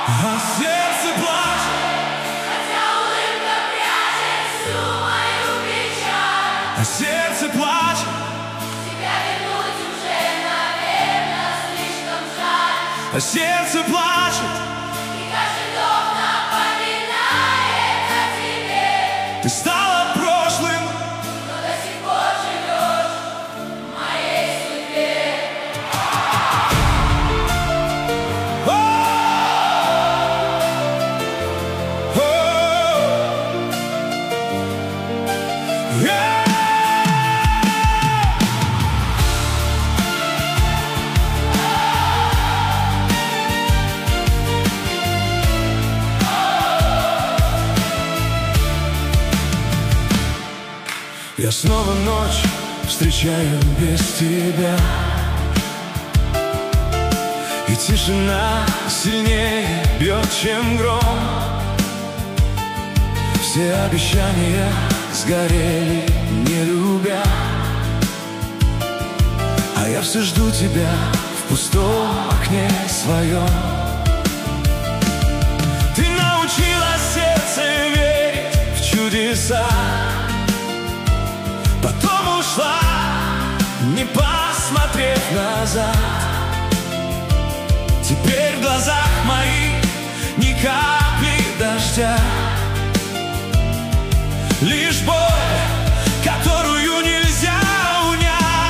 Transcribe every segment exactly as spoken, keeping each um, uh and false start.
А сердце плачет, хотя улыбка прячет всю мою печаль. а сердце плачет, Тебя вернуть уже, наверное, слишком жаль. а сердце плачет. И каждый вдох напоминает о тебе. Ты стала прошлым, Но до сих пор живешь в моей судьбе. О! О! Yeah! Я снова ночь встречаю без тебя, и тишина сильнее бьет, чем гром. Все обещания сгорели, не любя, а я все жду тебя в пустом окне своем. Ты научила сердце верить в чудеса, потом ушла, не посмотрев назад. Теперь в глазах моих ни капли дождя, лишь боль, которую нельзя унять.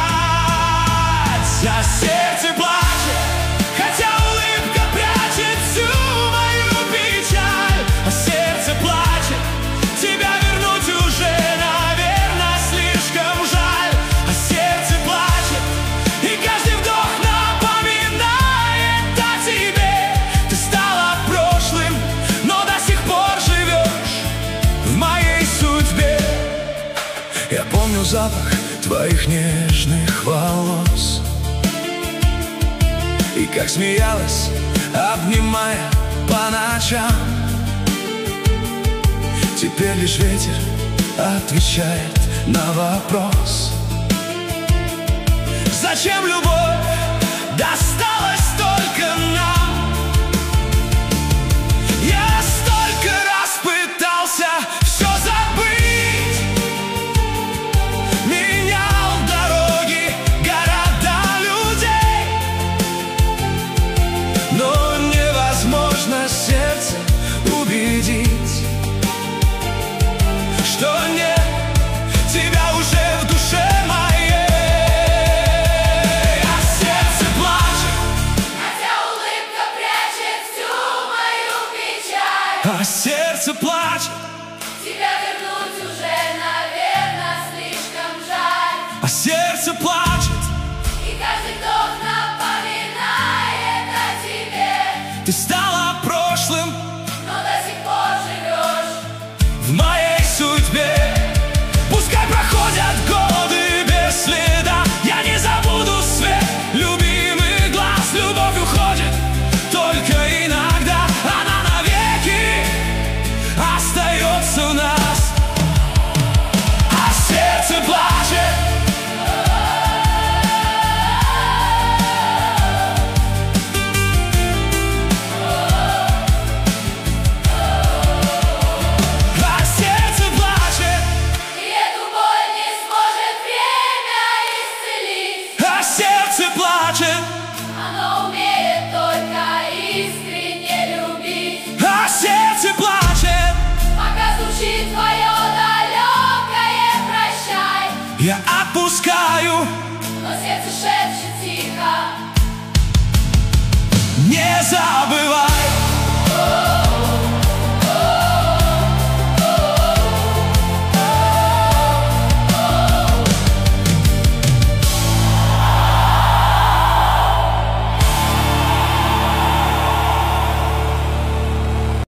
А сердце плачет, хотя улыбка прячет всю мою печаль. А сердце плачет, тебя вернуть уже, наверное, слишком жаль. А сердце плачет, и каждый вдох напоминает о тебе. Ты стала прошлым, но до сих пор живешь в моей судьбе. Я помню запах твоих нежных волос, и как смеялась, обнимая по ночам. Теперь лишь ветер отвечает на вопрос: зачем любовь досталась только нам? Я столько раз пытался все забыть, менял дороги, города, людей, но невозможно сердце убедить, что нет тебя уже в душе моей. А сердце плачет, Хотя улыбка прячет всю мою печаль. а сердце плачет, Тебя вернуть уже, наверное, слишком жаль. а сердце плачет. И каждый вдох напоминает о тебе. Ты стала прошлым Но до сих пор живешь. в моей судьбе. Пускай проходят годы без следа, я не забуду свет любимых глаз. Любовь уходит только иногда, она навеки остается у нас. А сердце плачет, а сердце плачет, И эту боль не сможет время исцелить. а сердце плачет, Оно умеет только искренне любить. а сердце плачет. Пока звучит твое далекое прощай, Я отпускаю, но сердце шепчет тихо. не забывай.